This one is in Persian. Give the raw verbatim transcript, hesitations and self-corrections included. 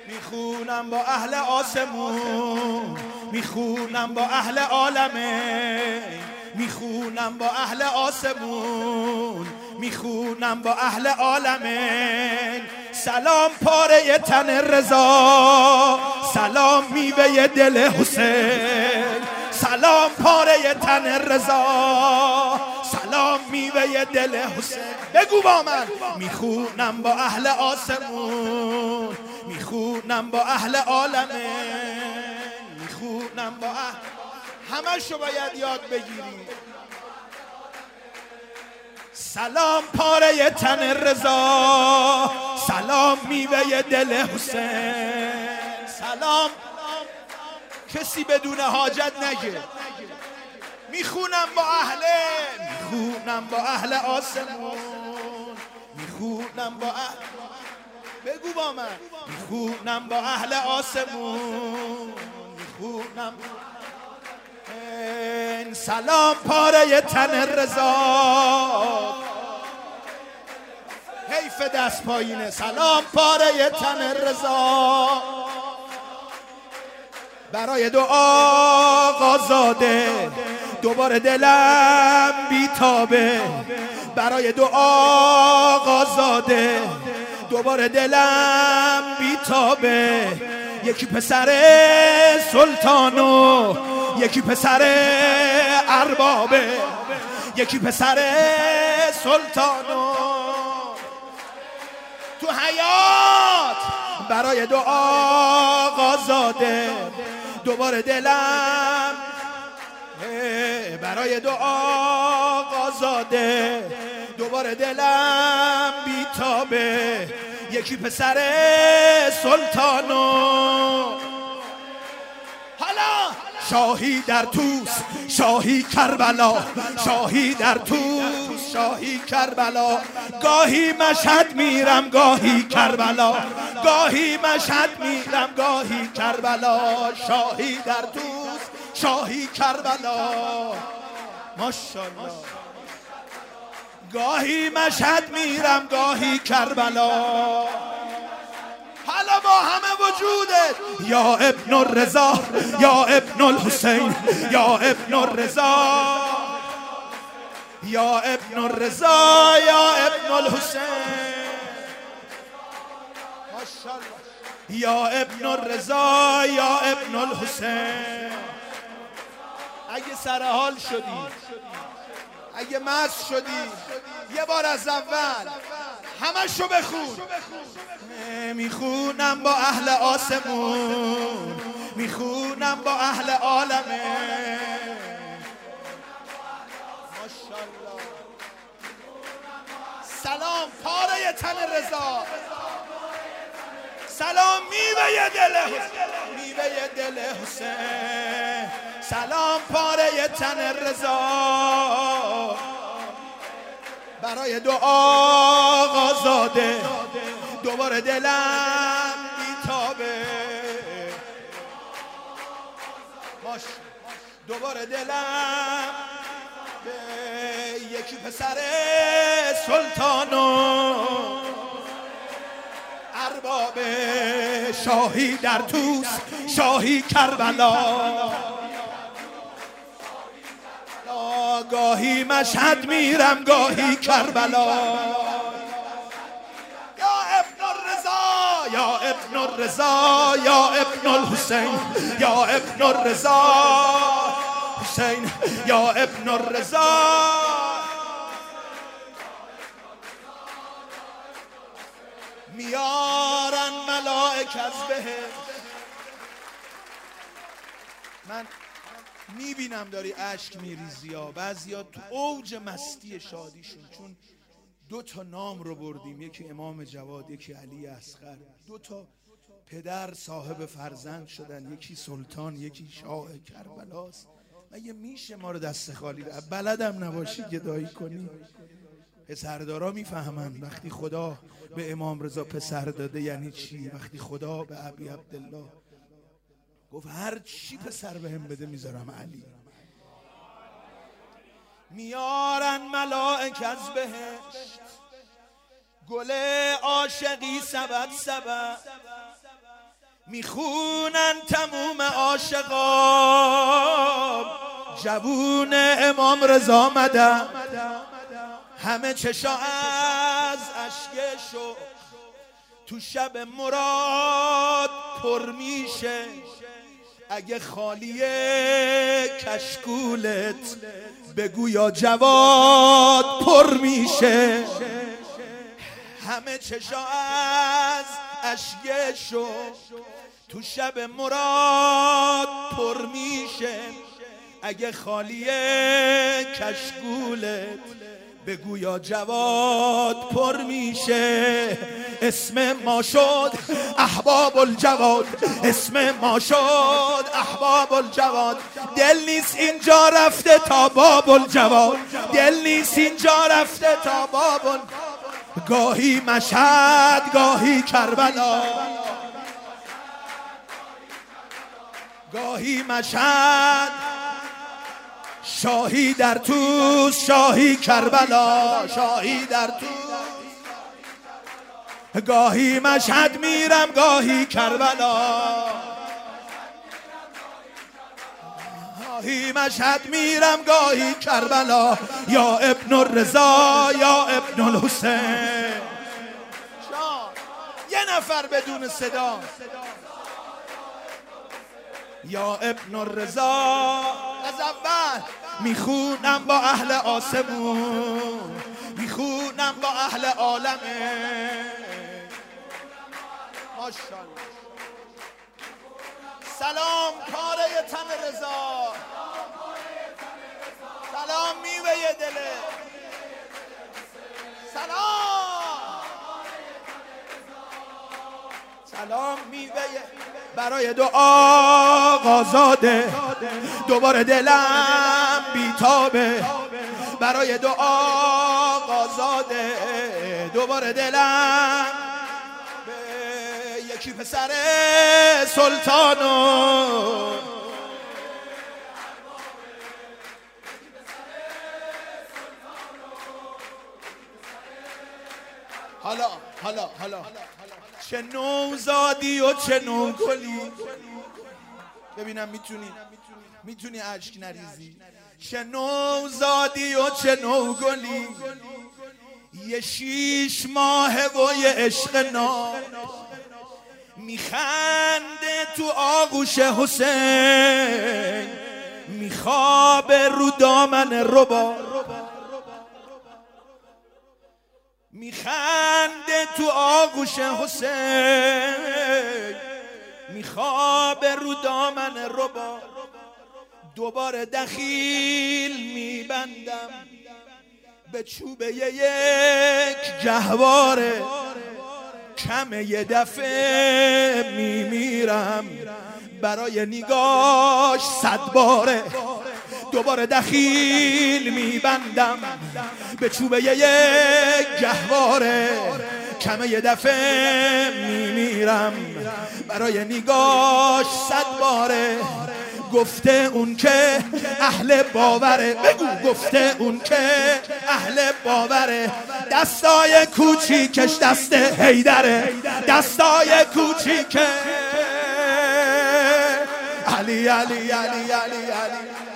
میخونم با اهل آسمون، میخونم با اهل عالمه، میخونم با اهل آسمون، میخونم با اهل عالمه. سلام پاره تن رضا، سلام میوه دل حسین، سلام پاره تن رضا، سلام میوه دل حسین. بگو با من. میخونم با اهل آسمون، میخونم با اهل عالمه، میخونم با اهل، همه شو باید یاد بگیری. سلام پاره تن رضا، سلام میوه دل حسین، سلام. کسی بدون حاجت نگه. میخونم با اهل، میخونم با اهل آسمون، میخونم با اهل، بگو با من. میخونم با اهل آسمون، میخونم. سلام پاره تن رضا، حیف دست پایینه. سلام پاره تن رضا، برای دعا آقازاده، دوباره دلم بیتابه. برای دعا آقازاده، دوباره دلم بیتابه. یکی پسر سلطانو، یکی پسر اربابه، یکی پسر سلطانو تو حیات. برای دعا آقازاده، دوباره دلم، برای دعا آقازاده، دوباره دلم بیتابه. یکی پسر سلطانو، حالا شاهی در توس، شاهی کربلا، شاهی در توس، شاهی کربلا. گاهی مشهد میرم گاهی کربلا، گاهی مشهد میرم گاهی کربلا. شاهی در توس، شاهی کربلا، ماشاءالله. گاهی مشهد میرم گاهی کربلا. حالا با همه وجودت. یا ابن الرضا، یا ابن الحسین، یا ابن الرضا، یا ابن الرضا، یا ابن الحسین، ماشاءالله. یا ابن الرضا، یا ابن الحسین. اگه سرحال شدی، اگه مست شدی، یه بار از اول همه شو بخون. میخونم با اهل آسمون، میخونم با اهل عالمه، ماشاءالله. سلام پاره تن رضا، سلام میوه دل حسین، میوه دل حسین. سلام پاره تن رضا، برای دعا آقازاده، دوباره دلم بیتابه. باش دوباره دلم به یکی پسر سلطانو، ارباب شاهی در توس، شاهی کربلا. گاهی مشهد میرم گاهی کربلا. یا ابن الرضا، یا ابن الرضا، یا ابن الحسین، یا ابن الرضا حسین، یا ابن الرضا. میارن ملائک از بهشت. من میبینم داری اشک میریزی ها، بعضیا تو اوج مستی شادیشون، چون دو تا نام رو بردیم، یکی امام جواد، یکی علی اصغر. دو تا پدر صاحب فرزند شدن، یکی سلطان، یکی شاه کربلاست. مگه میشه ما رو دست خالی رو؟ بلدم نباشی گدایی کنی. پسردارا میفهمن وقتی خدا به امام رضا پسر داده یعنی چی. وقتی خدا به ابی عبدالله گفت هر چی پسر بهم بده میذارم علی. میارن ملائک از بهشت، گل عاشقی سبد سبد. میخونن تموم عاشقان جوون امام رضا مدد، همه چشا از اشک شوق تو شب مراد پر میشه. اگه خالیه کشکولت بگو یا جواد پر میشه. همه چشا از اشک شوق تو شب مراد پر میشه. اگه خالیه کشکولت بگو یا جواد پر میشه. اسم ما شد احباب الجواد، اسم ما شد احباب الجواد. دل نیست اینجا رفته تا باب الجواد، دل نیست اینجا رفته تا باب ال... گاهی مشهد گاهی کربلا، گاهی مشهد شاهی در توس شاهی کربلا، شاهی در توس. گاهی مشهد میرم گاهی کربلا، گاهی مشهد میرم گاهی کربلا. یا ابن الرضا یا ابن الحسین. یه نفر بدون صدا. یا ابن الرضا. از اول میخونم با اهل آسمون، میخونم با اهل عالمه. ماشاءالله. سلام کاره تن رضا، سلام میوه دله، سلام سلام میوه برای دعا آزاده. دوباره دلم بیتابه برای دعا آزاده. دوباره دلم به یکی پسر سلطانو. حالا حالا حالا چه نوزادی و چه نوگلی. ببینم میتونی میتونی اشک نریزی. چه نوزادی و چه نوگلی، یه شیش ماه و یه عشق ناب. میخنده تو آغوش حسین، میخوابه رو دامن ربا. میخنده تو آغوش حسین، میخوابه رو دامن ربا. دوباره دخیل میبندم به چوبه یک گهواره. کمه یه دفعه میمیرم برای نگاش صد باره. دوباره دخیل میبندم به چوبه یک گهواره. کمه یه دفعه میمیرم برای نگاش صد باره. گفته اون که اهل باوره، بگو گفته اون که اهل باوره. دستای کوچیکش دست حیدره، دستای کوچیکه. علی علی علی علی علی